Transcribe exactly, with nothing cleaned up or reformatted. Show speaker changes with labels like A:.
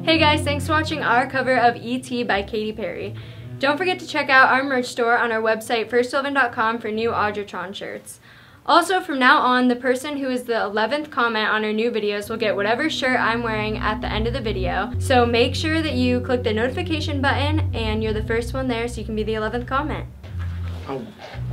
A: Hey guys, thanks for watching our cover of E T by Katy Perry. Don't forget to check out our merch store on our website first eleven dot com for new Audratron shirts. Also, from now on, the person who is the eleventh comment on our new videos will get whatever shirt I'm wearing at the end of the video. So make sure that you click the notification button and you're the first one there so you can be the eleventh comment.
B: Oh.